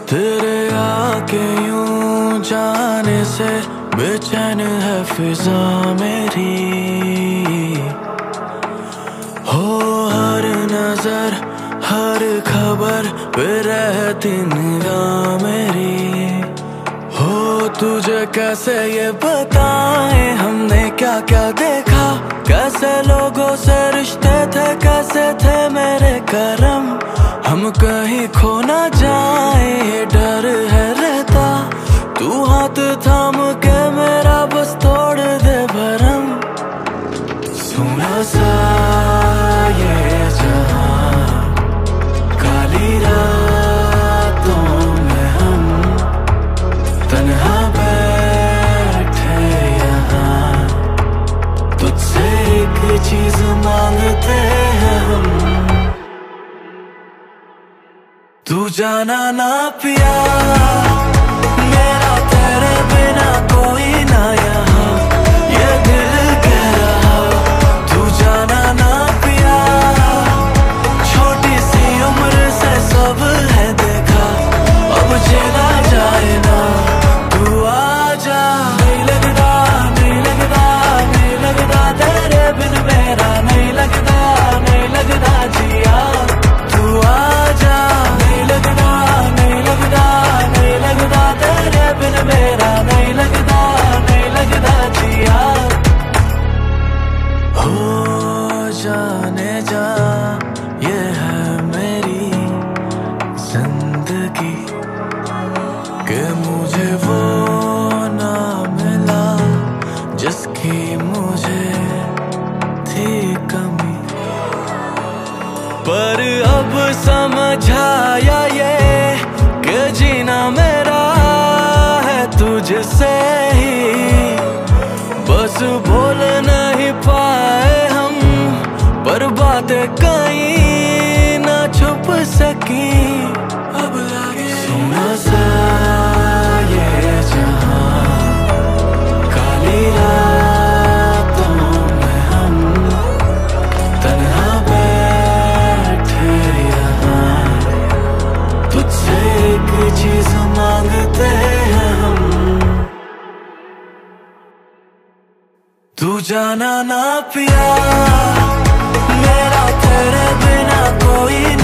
तेरे आके यूं जाने से बेचैन है फिजा मेरी। हो हर नजर हर खबर पे रहती निगाह मेरी। हो तुझे कैसे ये बताएं हमने क्या क्या देखा, कैसे लोगों से रिश्ते थे, कैसे थे मेरे करम। हम कहीं खो ना जाए ये डर है रहता, तू हाथ थाम के मेरा बस तोड़ दे भरम। सुना सा ये जहां काली रातों में हम तन्हा बैठे यहाँ, तुझसे एक चीज मांगते हैं हम, तू जाना ना पिया मेरा तेरे बिना कोई ना यहाँ, ये दिल कह रहा। तू जाना ना पिया छोटी सी उम्र से सब है देखा, अब चला जाए ना तू आजा। नहीं लगता नहीं लगता नहीं लगता तेरे बिन मेरा नहीं लगता, नहीं लगता जिया तू आजा। नहीं लगता नहीं लगता नहीं लगता तेरे बिन मेरा नहीं लगता, नहीं लगता जिया। हो जाने जा ये है मेरी जिंदगी कि मुझे वो ना मिला जिसकी मुझे थी कमी। पर अब समझ आया ये कि जीना मेरा है तुझसे ही, बस बोल नहीं पाए हम पर बातें कहीं ना छुप सकी। अब लागे सुना सा ये जहां काली रातों में हम तन्हा बैठे यहाँ, तुझसे एक चीज मांगते हैं हम, तू जाना ना पिया मेरा तेरे बिना कोई